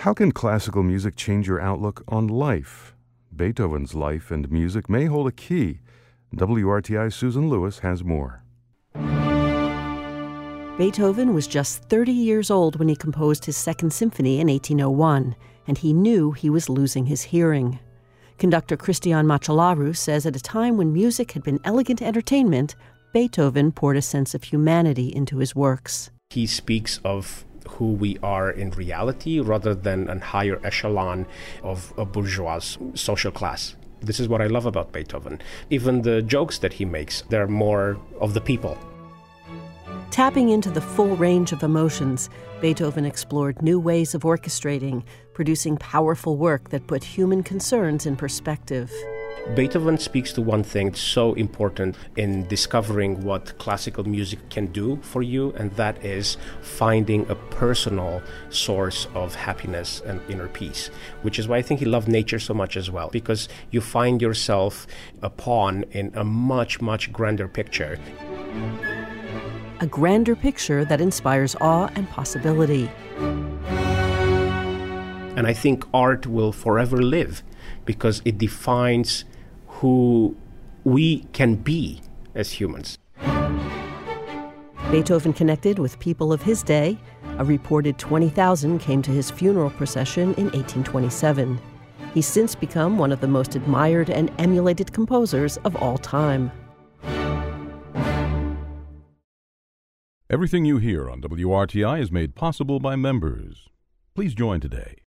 How can classical music change your outlook on life? Beethoven's life and music may hold a key. WRTI's Susan Lewis has more. Beethoven was just 30 years old when he composed his Second Symphony in 1801, and he knew he was losing his hearing. Conductor Christian Machalaru says at a time when music had been elegant entertainment, Beethoven poured a sense of humanity into his works. He speaks of who we are in reality rather than a higher echelon of a bourgeois social class. This is what I love about Beethoven. Even the jokes that he makes, they're more of the people. Tapping into the full range of emotions, Beethoven explored new ways of orchestrating, producing powerful work that put human concerns in perspective. Beethoven speaks to one thing that's so important in discovering what classical music can do for you, and that is finding a personal source of happiness and inner peace, which is why I think he loved nature so much as well, because you find yourself a pawn in a much, much grander picture. A grander picture that inspires awe and possibility. And I think art will forever live because it defines who we can be as humans. Beethoven connected with people of his day. A reported 20,000 came to his funeral procession in 1827. He's since become one of the most admired and emulated composers of all time. Everything you hear on WRTI is made possible by members. Please join today